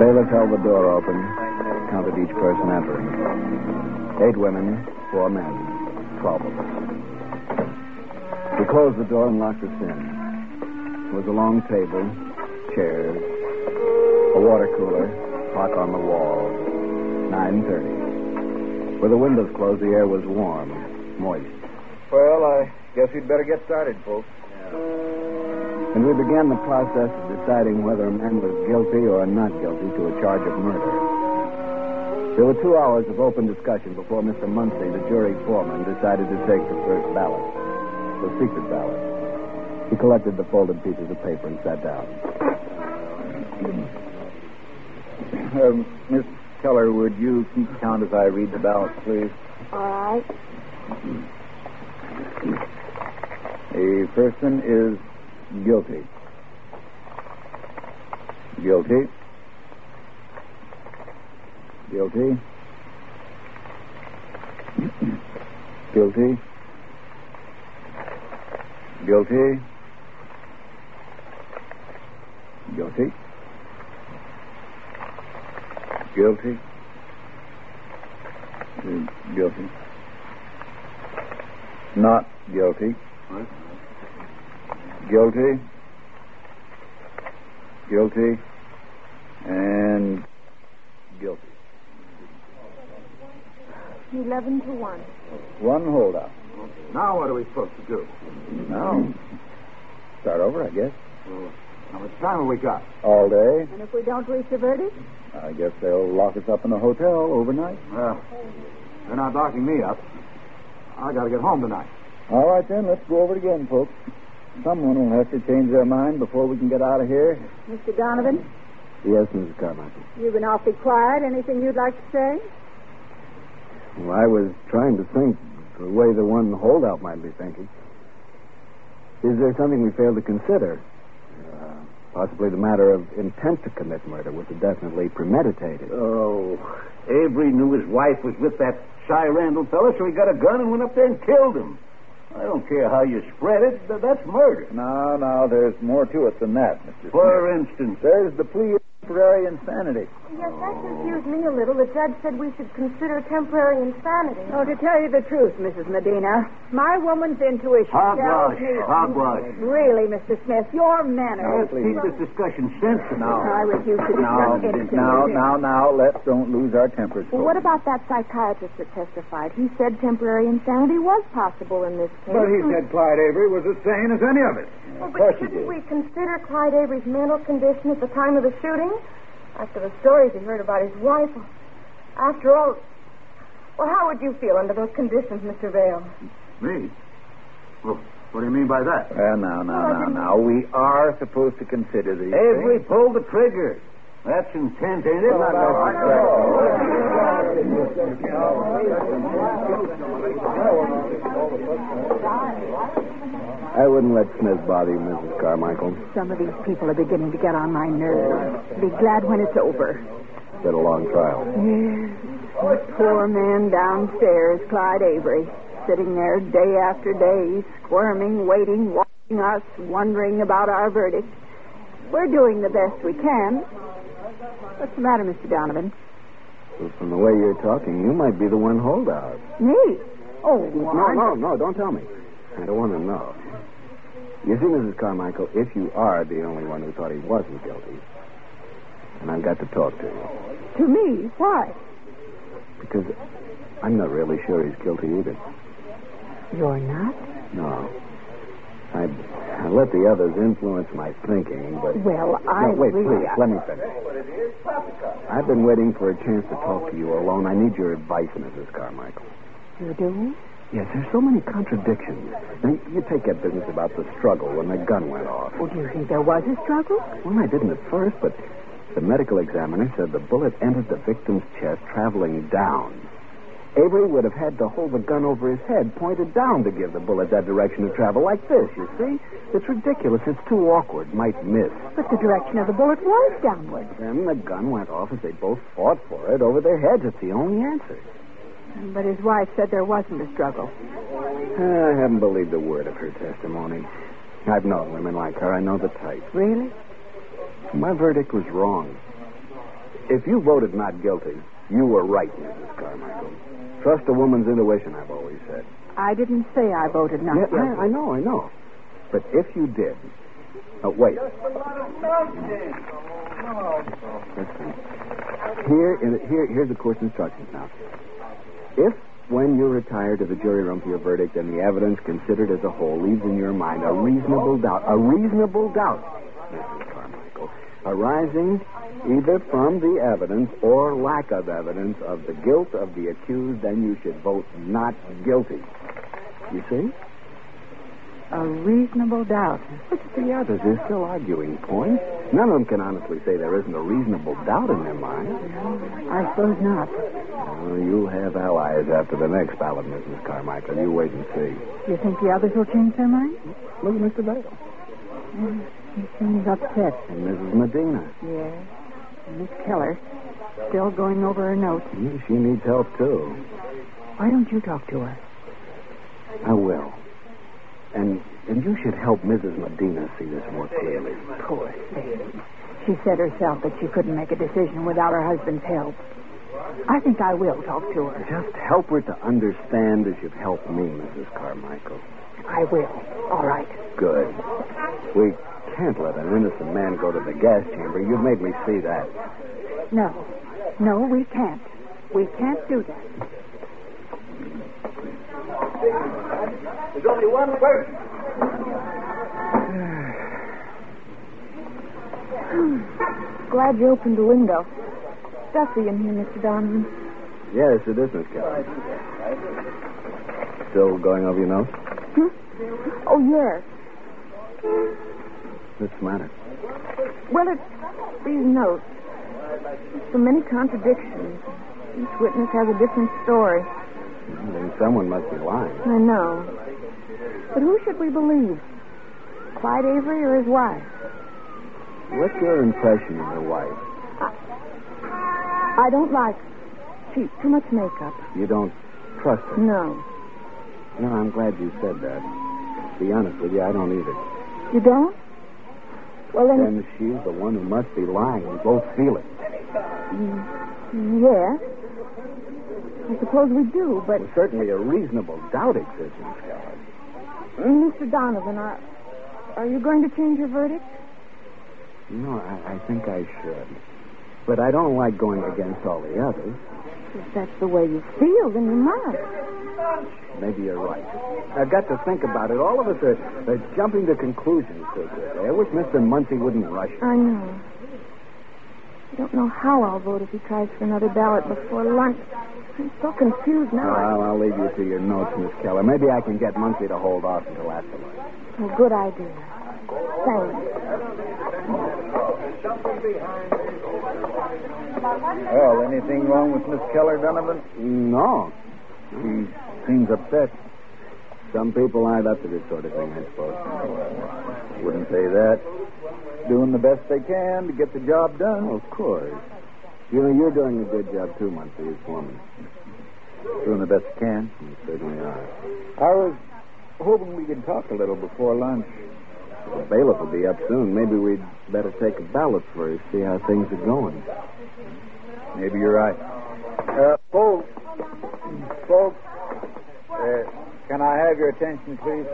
Bailiff held the door open, counted each person entering. 8 women, 4 men, 12 of us. He closed the door and locked us in. There was a long table, chairs, a water cooler, clock on the wall. 9:30. With the windows closed, the air was warm, moist. Well, I guess we'd better get started, folks. And we began the process of deciding whether a man was guilty or not guilty to a charge of murder. There were 2 hours of open discussion before Mr. Muncy, the jury foreman, decided to take the first ballot, the secret ballot. He collected the folded pieces of paper and sat down. Miss Keller, would you keep count as I read the ballot, please? All right. A person is guilty. Guilty. Guilty. Guilty. Guilty. Guilty. Guilty. Guilty. Not guilty. What? Guilty. Guilty. And guilty. 11-1. One holdout. Now what are we supposed to do? Now, start over, I guess. How much time have we got? All day. And if we don't reach a verdict? I guess they'll lock us up in a hotel overnight. Well, they're not locking me up. I got to get home tonight. All right, then. Let's go over it again, folks. Someone will have to change their mind before we can get out of here. Mr. Donovan, Yes, Mrs. Carmichael. you've been awfully quiet. Anything you'd like to say? Well, I was trying to think the way the one holdout might be thinking. Is there something we failed to consider? Possibly the matter of intent to commit murder. Was it definitely premeditated? Oh, Avery knew his wife was with that Cy Randall fella, so he got a gun and went up there and killed him. I don't care how you spread it. That's murder. No, there's more to it than that, Mr. For instance, There's the plea of temporary insanity. Yes, that confused me a little. The judge said we should consider temporary insanity. Oh, to tell you the truth, Mrs. Medina, my woman's intuition tells hogwash, me... hogwash. Really, Mr. Smith, your manners... Let's keep this discussion sensible. I refuse to discuss anything. Now, let's don't lose our tempers. Well, what about that psychiatrist that testified? He said temporary insanity was possible in this case. But he said Clyde Avery was as sane as any of it. Well, but shouldn't we consider Clyde Avery's mental condition at the time of the shooting? After the stories he heard about his wife. After all... Well, how would you feel under those conditions, Mr. Vale? Me? Well, what do you mean by that? Well, now. We are supposed to consider these Avery things. pulled the trigger. That's intent, ain't it? I wouldn't let Smith bother you, Mrs. Carmichael. Some of these people are beginning to get on my nerves. Be glad when it's over. It's been a long trial. Yes, the poor man downstairs, Clyde Avery, sitting there day after day, squirming, waiting, watching us, wondering about our verdict. We're doing the best we can. What's the matter, Mr. Donovan? Well, from the way you're talking, you might be the one holdout. Me? Oh, No, don't tell me. I don't want to know. You see, Mrs. Carmichael, if you are the only one who thought he wasn't guilty, then I've got to talk to you. To me? Why? Because I'm not really sure he's guilty either. You're not? No. I let the others influence my thinking, but... Well, No, wait, really... please, let me finish. I've been waiting for a chance to talk to you alone. I need your advice, Mrs. Carmichael. You do? Yes, there's so many contradictions. Now, you take that business about the struggle when the gun went off. Oh, do you think there was a struggle? Well, I didn't at first, but the medical examiner said the bullet entered the victim's chest traveling down. Avery would have had to hold the gun over his head, pointed down to give the bullet that direction of travel, like this, you see? It's ridiculous. It's too awkward. Might miss. But the direction of the bullet was downward. Then the gun went off as they both fought for it over their heads. It's the only answer. But his wife said there wasn't a struggle. I haven't believed a word of her testimony. I've known women like her. I know the type. Really? My verdict was wrong. If you voted not guilty, you were right, Mrs. Carmichael. Trust a woman's intuition, I've always said. I didn't say I voted not guilty. I know. But if you did... Oh, wait. Listen. Here's the course instructions now. If, when you retire to the jury room for your verdict and the evidence considered as a whole leaves in your mind a reasonable doubt, Mrs. Carmichael, arising either from the evidence or lack of evidence of the guilt of the accused, then you should vote not guilty. You see? A reasonable doubt. But the others are still arguing points. None of them can honestly say there isn't a reasonable doubt in their mind. I suppose not. Well, you'll have allies after the next ballot, Mrs. Carmichael. You wait and see. You think the others will change their mind? Look at Mr. Vale. He seems upset. And Mrs. Medina. Yes. And Miss Keller, still going over her notes. She needs help, too. Why don't you talk to her? I will. And you should help Mrs. Medina see this more clearly. Poor thing. She said herself that she couldn't make a decision without her husband's help. I think I will talk to her. Just help her to understand as you've helped me, Mrs. Carmichael. I will. All right. Good. We can't let an innocent man go to the gas chamber. You've made me see that. No, we can't. We can't do that. There's only one person. Glad you opened the window. Stuffy in here, Mr. Donovan. Yes, it is, Miss Kelly. Still going over your notes? Oh, yes. What's the matter? Well, it's these notes. So many contradictions. Each witness has a different story. Then someone must be lying. I know. But who should we believe? Clyde Avery or his wife? What's your impression of your wife? I don't like her. She's too much makeup. You don't trust her? No. No, I'm glad you said that. To be honest with you, I don't either. You don't? Well, Then she's the one who must be lying. We both feel it. Yes. I suppose we do, but... Well, certainly a reasonable doubt exists, Miss Keller. Mr. Donovan, are you going to change your verdict? No, I think I should. But I don't like going against all the others. If that's the way you feel, then you must. Maybe you're right. I've got to think about it. All of us are jumping to conclusions so quickly. I wish Mr. Muncie wouldn't rush. I know. I don't know how I'll vote if he tries for another ballot before lunch. I'm so confused now. I'll leave you to your notes, Miss Keller. Maybe I can get Muncie to hold off until after lunch. Well, good idea. Thanks. Well, anything wrong with Miss Keller, Donovan? No. She seems upset. Some people aren't up to this sort of thing, I suppose. Wouldn't say that. Doing the best they can to get the job done. Of course. You know, you're doing a good job, too, Muncie, as foreman. Doing the best I can. You certainly are. I was hoping we could talk a little before lunch. The bailiff will be up soon. Maybe we'd better take a ballot first, see how things are going. Maybe you're right. Folks, can I have your attention, please?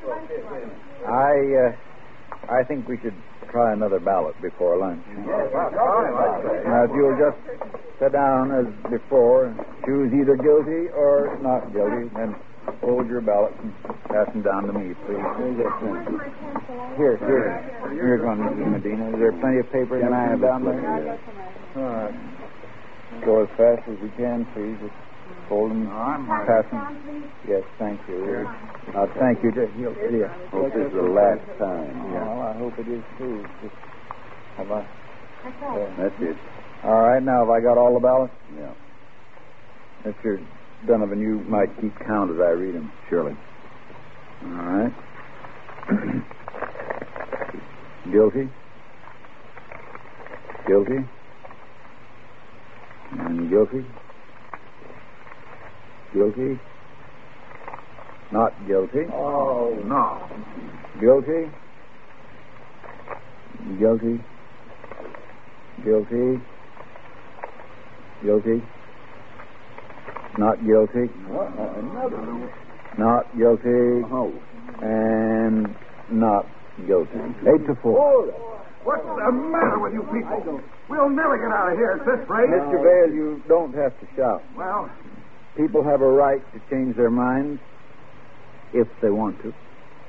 I think we should try another ballot before lunch. Now, if you'll just sit down as before, choose either guilty or not guilty, then hold your ballot and pass them down to me, please. Here. Here's one, Mrs. Medina. Is there plenty of paper? Can I have down it, there? All right. Go as fast as you can, please. Just hold them, pass them. Yes, thank you. Here. Thank you. Here. Hope this is the last time. Well, I hope it is, too. Have I? That's it. All right, now, have I got all the ballots? Yeah. Mr. Donovan, you might keep count as I read them. Surely. All right. Guilty. Guilty. And guilty. Guilty. Not guilty. Oh, no. Guilty. Guilty. Guilty. Guilty? Not guilty? Not guilty? Oh. And not guilty. 8-4. What's the matter with you people? We'll never get out of here at this rate. Mr. Vale, you don't have to shout. Well, People have a right to change their minds if they want to.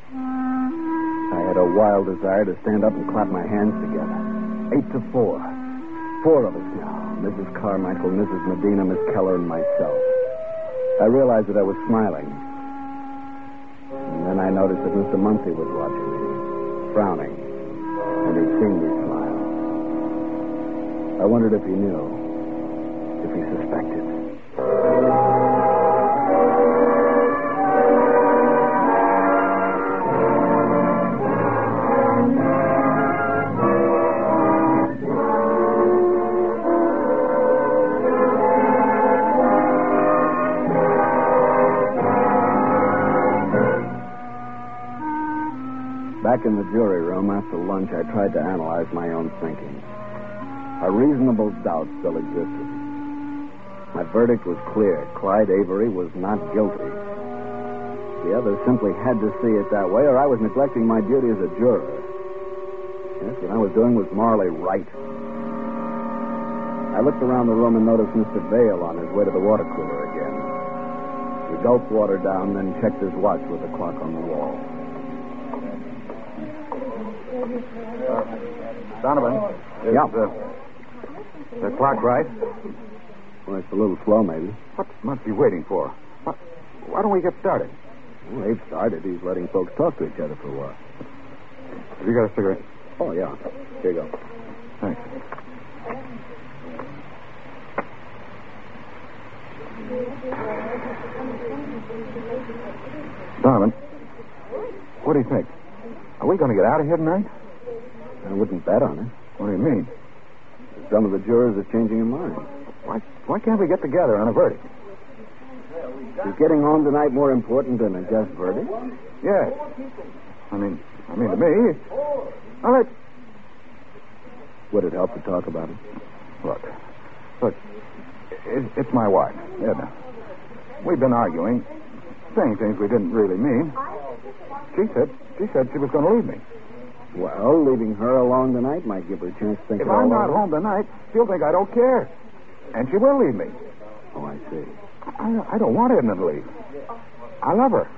I had a wild desire to stand up and clap my hands together. 8-4. 4 of us now. Mrs. Carmichael, Mrs. Medina, Miss Keller, and myself. I realized that I was smiling. And then I noticed that Mr. Muncie was watching me, frowning, and he'd seen me smile. I wondered if he knew, if he suspected. Back in the jury room after lunch, I tried to analyze my own thinking. A reasonable doubt still existed. My verdict was clear. Clyde Avery was not guilty. The others simply had to see it that way, or I was neglecting my duty as a juror. Yes, what I was doing was morally right. I looked around the room and noticed Mr. Vale on his way to the water cooler again. He gulped water down, then checked his watch with the clock on the wall. Donovan, is the clock right? Well, it's a little slow, maybe. What must be waiting for? Why don't we get started? Well, they've started. He's letting folks talk to each other for a while. Have you got a cigarette? Oh, yeah. Here you go. Thanks. Donovan, what do you think? Are we going to get out of here tonight? I wouldn't bet on it. What do you mean? Some of the jurors are changing their minds. Why can't we get together on a verdict? Is getting home tonight more important than a just verdict? Yes. I mean, to me. All right. Would it help to talk about it? Look, it's my wife, Edna. We've been arguing, saying things we didn't really mean. She said she was going to leave me. Well, leaving her alone tonight might give her a chance to think If it all I'm not over. home tonight, she'll think I don't care. And she will leave me. Oh, I see. I don't want Edna to leave. I love her.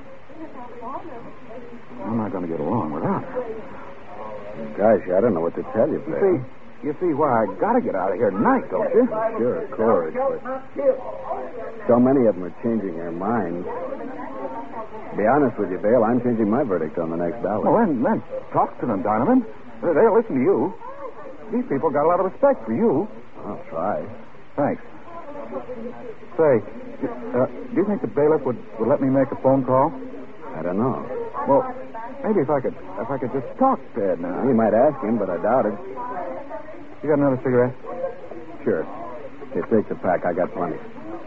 I'm not going to get along without her. Gosh, I don't know what to tell you, Bill. You see why I got to get out of here tonight, don't you? Sure, of course, but so many of them are changing their minds. To be honest with you, Bill, I'm changing my verdict on the next ballot. Well, then talk to them, Donovan. They'll listen to you. These people got a lot of respect for you. I'll try. Thanks. Say, do you think the bailiff would let me make a phone call? I don't know. Well, maybe if I could just talk to Edna. You might ask him, but I doubt it. You got another cigarette? Sure. Here, take the pack. I got plenty.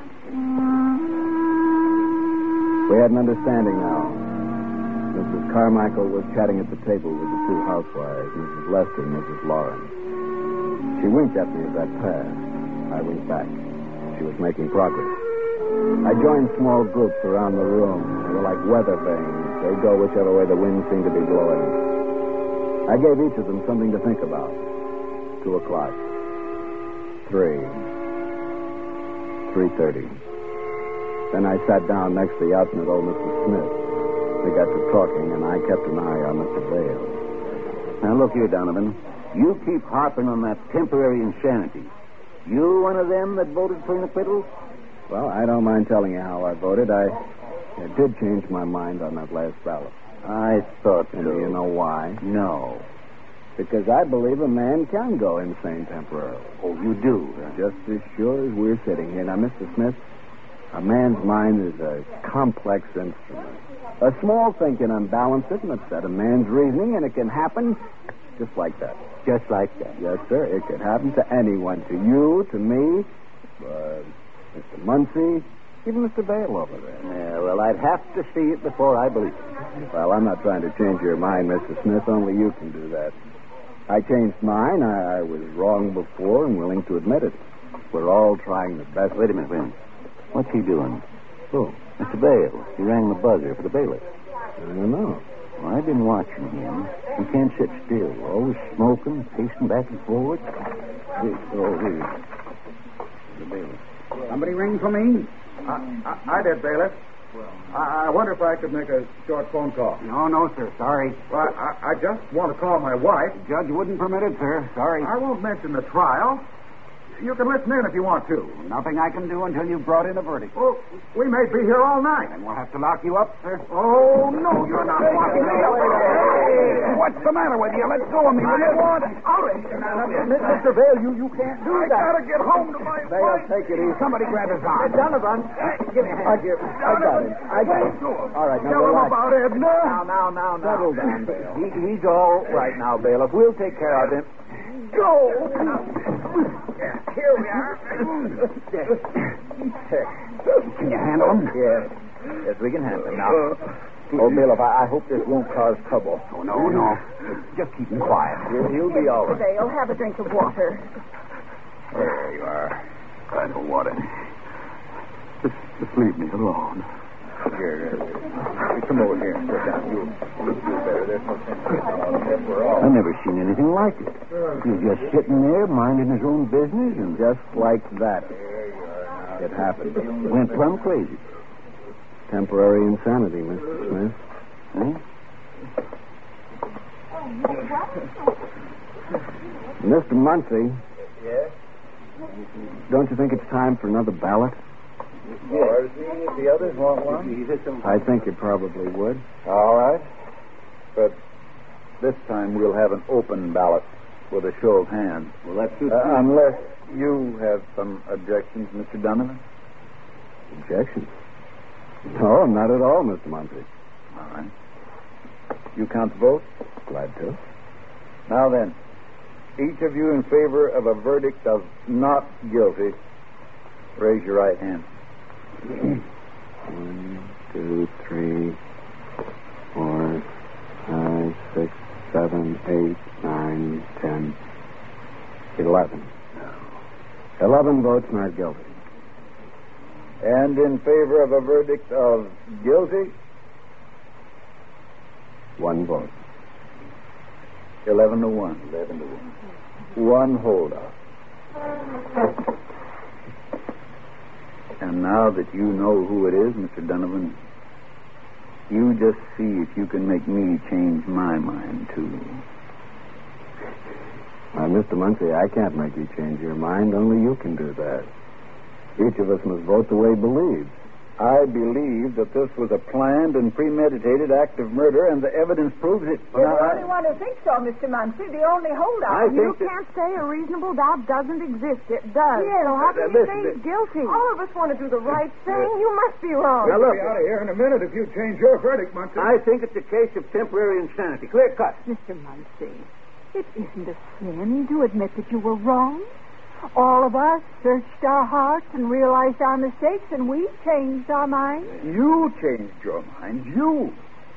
We had an understanding now. Mrs. Carmichael was chatting at the table with the two housewives, Mrs. Lester and Mrs. Lawrence. She winked at me as I passed. I winked back. She was making progress. I joined small groups around the room. They were like weather vanes. They go whichever way the wind seemed to be blowing. I gave each of them something to think about. 2 o'clock. 3. 3:30. Then I sat down next to the obstinate old Mr. Smith. We got to talking, and I kept an eye on Mr. Vale. Now, look here, Donovan. You keep harping on that temporary insanity. You one of them that voted for an acquittal? Well, I don't mind telling you how I voted. I did change my mind on that last ballot. I thought so. And do you know why? No. Because I believe a man can go insane temporarily. Oh, you do? Huh? Just as sure as we're sitting here. Now, Mr. Smith, a man's mind is a complex instrument. A small thing can unbalance it and upset a man's reasoning, and it can happen just like that. Just like that? Yes, sir. It could happen to anyone. To you, to me, Mr. Muncie, even Mr. Vale over there. Yeah, well, I'd have to see it before I believe it. Well, I'm not trying to change your mind, Mr. Smith. Only you can do that. I changed mine. I was wrong before and willing to admit it. We're all trying the best. Wait a minute. What's he doing? Who? Mr. Bale. He rang the buzzer for the bailiff. I don't know. Well, I've been watching him. He can't sit still. Always smoking, pacing back and forward. Here. The bailiff. Somebody ring for me? I did, bailiff. I wonder if I could make a short phone call. No, sir. Sorry. Well, I just want to call my wife. The judge wouldn't permit it, sir. Sorry. I won't mention the trial. You can listen in if you want to. Nothing I can do until you've brought in a verdict. Oh, we may be here all night. And we'll have to lock you up, sir. Oh, no, you're not locking me up. Hey, what's the matter with you? Let go of me. Will you want it? Mr. Vale, you can't do I gotta get home to my wife. Take it easy. Somebody grab his arm. Donovan, give me a hand. I got him. All right, now Tell him relax. about Edna. Now. Settle down, Bale. He's all right now, bailiff. We'll take care of him. Go. Here we are. Can you handle him? Yes, we can handle him now. Oh, bailiff, I hope this won't cause trouble. Oh, no. Just keep him quiet. He'll be all right. Vale, have a drink of water. There you are. I don't want it. Just leave me alone. Here. Come over here and sit down. You'll feel better. There's no sense in sitting we're all. I've never seen anything like it. He was just sitting there, minding his own business, and Just like that. It happened. went plumb crazy. Temporary insanity, Mr. Smith. Huh? Mr. Muncie, Yes? don't you think it's time for another ballot? Or if the others want one? I think you probably would. All right. But this time we'll have an open ballot with a show of hands. Well, that suits Unless you have some objections, Mr. Donovan. Objections? No, not at all, Mr. Muncie. All right. You count the vote? Glad to. Now then, each of you in favor of a verdict of not guilty, raise your right hand. 1, 2, 3, 4, 5, 6, 7, 8, 9, 10, 11. 11 votes not guilty. And in favor of a verdict of guilty, 1 vote. 11 to 1. 11 to 1. One holdout. And now that you know who it is, Mr. Donovan, you just see if you can make me change my mind, too. Now, Mr. Muncie, I can't make you change your mind. Only you can do that. Each of us must vote the way he believes. I believe that this was a planned and premeditated act of murder, and the evidence proves it. You're the only one who thinks so, Mr. Muncie. The only holdout. You can't say a reasonable doubt doesn't exist. It does. Yes, So how can you say listen, he's guilty? All of us want to do the right thing. You must be wrong. Now, look, We'll be out of here in a minute if you change your verdict, Muncie. I think it's a case of temporary insanity. Clear cut. Mr. Muncie, it isn't a sin to admit that you were wrong. All of us searched our hearts and realized our mistakes, and we changed our minds. you changed your mind. You.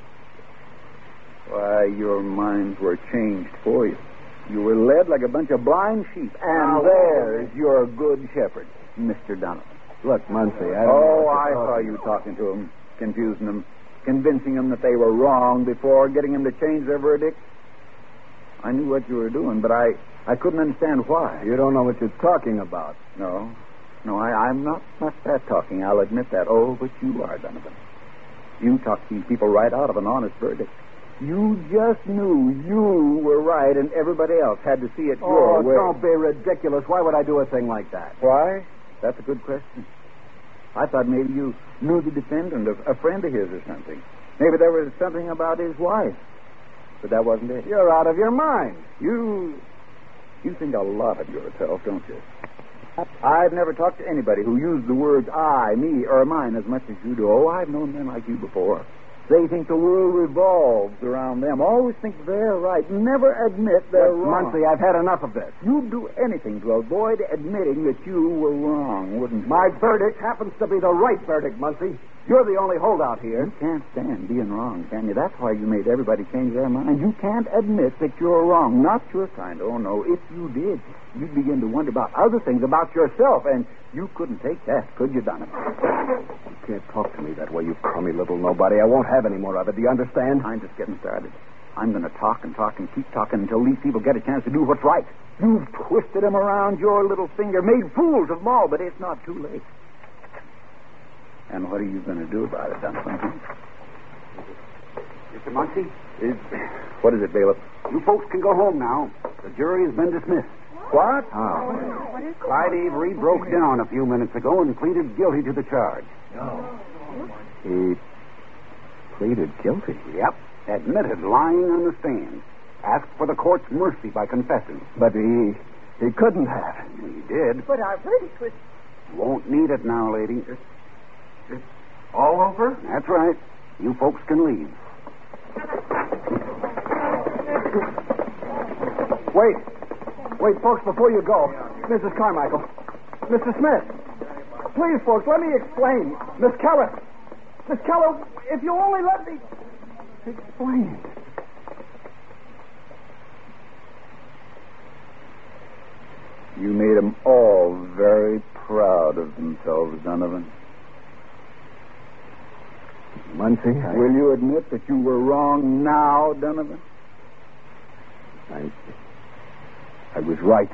Why, your minds were changed for you. You were led like a bunch of blind sheep. And there's your good shepherd, Mr. Donovan. Look, Muncie, I don't know what I you're saw talking you about. talking to them, confusing them, convincing them that they were wrong before getting them to change their verdict. I knew what you were doing, but I couldn't understand why. You don't know what you're talking about. No, I'm not that talking. I'll admit that. Oh, but you are, Donovan. You talked these people right out of an honest verdict. You just knew you were right, and everybody else had to see it your way. Don't be ridiculous. Why would I do a thing like that? Why? That's a good question. I thought maybe you knew the defendant, a friend of his or something. Maybe there was something about his wife. But that wasn't it. You're out of your mind. You think a lot of yourself, don't you? I've never talked to anybody who used the words I, me, or mine as much as you do. Oh, I've known men like you before. They think the world revolves around them. Always think they're right. Never admit they're wrong. Muncie, I've had enough of this. You'd do anything to avoid admitting that you were wrong, wouldn't you? My verdict happens to be the right verdict, Muncie. You're the only holdout here. You can't stand being wrong, can you? That's why you made everybody change their mind. You can't admit that you're wrong. Not your kind. Oh, no. If you did, you'd begin to wonder about other things, about yourself, and you couldn't take that, could you, Donovan? You can't talk to me that way, you crummy little nobody. I won't have any more of it. Do you understand? I'm just getting started. I'm going to talk and talk and keep talking until these people get a chance to do what's right. You've twisted them around your little finger, made fools of them all, but it's not too late. And what are you going to do about it, Donovan? Mr. Muncie? What is it, bailiff? You folks can go home now. The jury has been dismissed. What? Oh. Clyde Avery broke down a few minutes ago and pleaded guilty to the charge. He pleaded guilty? Yep. Admitted lying on the stand. Asked for the court's mercy by confessing. But he couldn't have. He did. But our verdict was... Won't need it now, lady. It's all over? That's right. You folks can leave. Wait, folks, before you go. Mrs. Carmichael. Mr. Smith. Please, folks, let me explain. Miss Keller, if you only let me explain. You made them all very proud of themselves, Donovan. Muncie, Will you admit that you were wrong now, Donovan? I was right.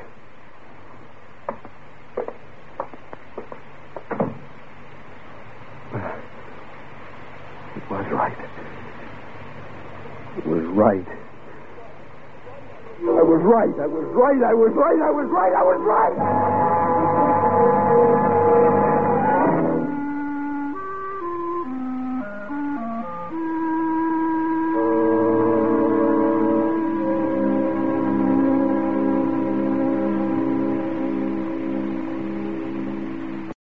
It was right. It was right. I was right. I was right. I was right. I was right. I was right.